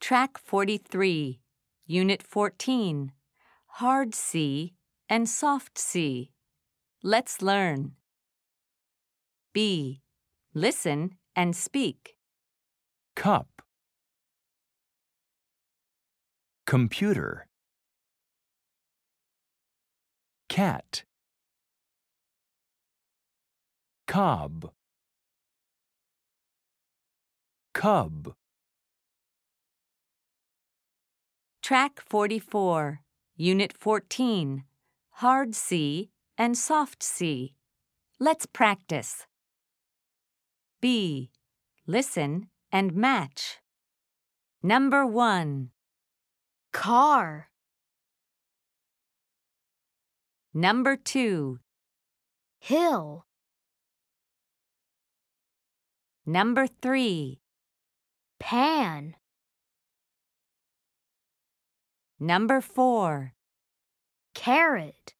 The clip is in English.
Track 43, Unit 14, Hard C and Soft C. Let's learn. B. Listen and speak. Cup. Computer. Cat. Cob. Cub. Track 44, Unit 14, Hard C and Soft C. Let's practice. B. Listen and match. Number 1. Car. Number 2. Hill. Number 3. Pan. Number 4. Carrot.